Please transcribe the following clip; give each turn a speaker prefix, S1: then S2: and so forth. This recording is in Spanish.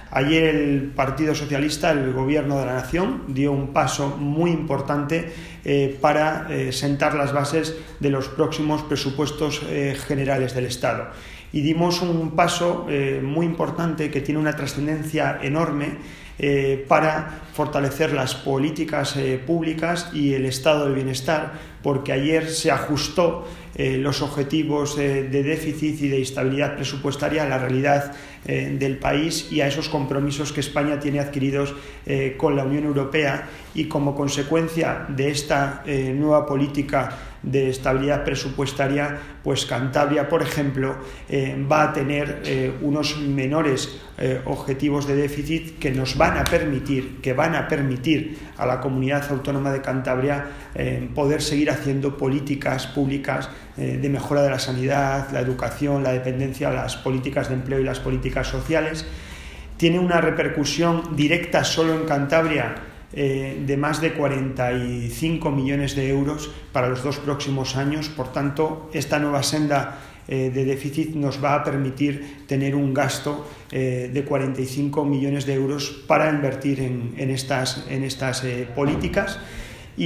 S1: Ayer el Partido Socialista, el Gobierno de la Nación, dio un paso muy importante para sentar las bases de los próximos presupuestos generales del Estado. Y dimos un paso muy importante que tiene una trascendencia enorme para fortalecer las políticas públicas y el estado del bienestar, porque ayer se ajustó los objetivos de déficit y de estabilidad presupuestaria a la realidad del país y a esos compromisos que España tiene adquiridos con la Unión Europea, y como consecuencia de esta nueva política de estabilidad presupuestaria, pues Cantabria, por ejemplo, va a tener unos menores objetivos de déficit que van a permitir a la comunidad autónoma de Cantabria poder seguir haciendo políticas públicas de mejora de la sanidad, la educación, la dependencia, las políticas de empleo y las políticas sociales. Tiene una repercusión directa solo en Cantabria de más de 45 millones de euros para los 2 próximos años. Por tanto, esta nueva senda de déficit nos va a permitir tener un gasto de 45 millones de euros para invertir en estas políticas.